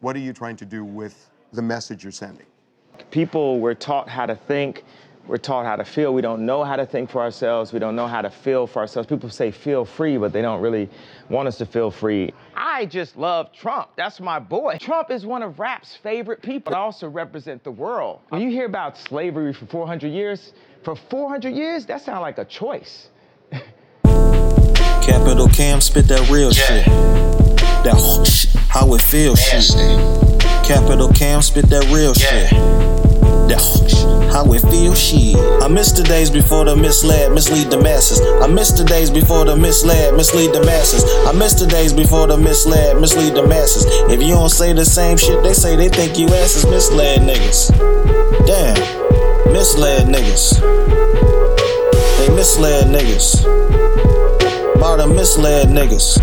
What are you trying to do with the message you're sending? People were taught how to think, we're taught how to feel. We don't know how to think for ourselves. We don't know how to feel for ourselves. People say feel free, but they don't really want us to feel free. I just love Trump. That's my boy. Trump is one of rap's favorite people. I also represent the world. When you hear about slavery for 400 years, that sounds like a choice. Capital Cam spit that real shit. That shit, how it feels shit. Capital Cam spit that real shit. That how it feels shit. I miss the days before the mislead, mislead the masses. I miss the days before the mislead, mislead the masses. I miss the days before the mislead, mislead the masses. If you don't say the same shit, they say they think you asses misled niggas. Damn, misled niggas. They misled niggas. By the misled niggas.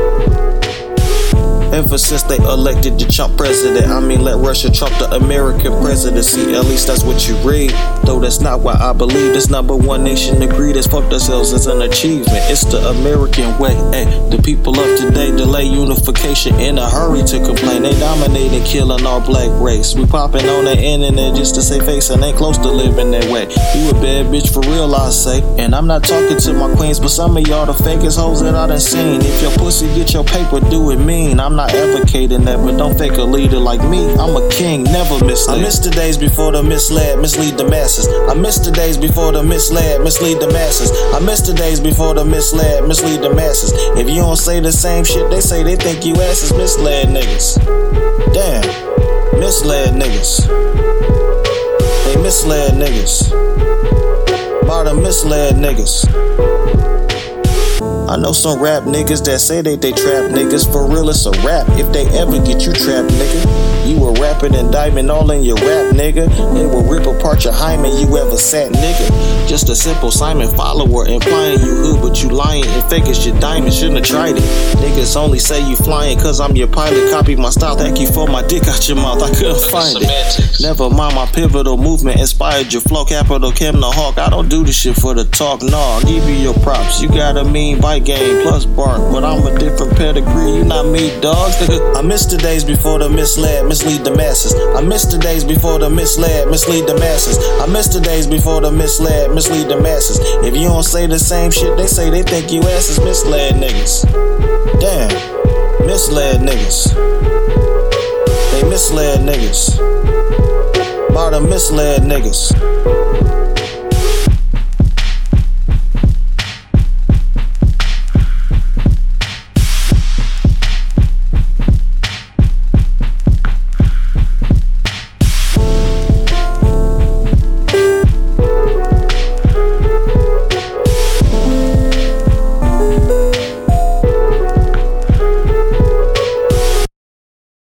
Ever since they elected the Trump president, let Russia trump the American presidency. At least that's what you read. Though that's not what I believe. This number one nation agreed as fucked ourselves as an achievement. It's the American way. Ay, the people of today delay unification in a hurry to complain. They dominating, killing our black race. We popping on the internet just to say face and ain't close to living that way. You a bad bitch for real, I say. And I'm not talking to my queens, but some of y'all the fakest hoes that I done seen. If your pussy get your paper, do it mean. I'm not advocating that, but don't fake a leader like me. I'm a king, never misled. I miss the days before the misled, mislead the masses. I miss the days before the misled, mislead the masses. I miss the days before the misled, mislead the masses. If you don't say the same shit, they say they think you asses misled niggas. Damn, misled niggas. They misled niggas. By the misled niggas. I know some rap niggas that say they trap niggas. For real, it's a rap if they ever get you trapped, nigga. You a rapping and diamond all in your rap, nigga. They will rip apart your hymen, you ever sat, nigga. Just a simple Simon follower, implying you hood, but you lying and fake as your diamond. Shouldn't have tried it. Niggas only say you flying cause I'm your pilot. Copy my style, thank you for my dick out your mouth. I couldn't find it. Never mind, my pivotal movement inspired your flow. Capital Cam the Hawk. I don't do this shit for the talk. No, I'll give you your props. You got a mean bite game plus bark, but I'm a different pedigree. You not me, dog. I miss the days before the misled, mislead the masses. I miss the days before the misled, mislead the masses. I miss the days before the misled, mislead the masses. If you don't say the same shit, they say they think you asses misled niggas. Damn, misled niggas. They misled niggas. By the misled niggas.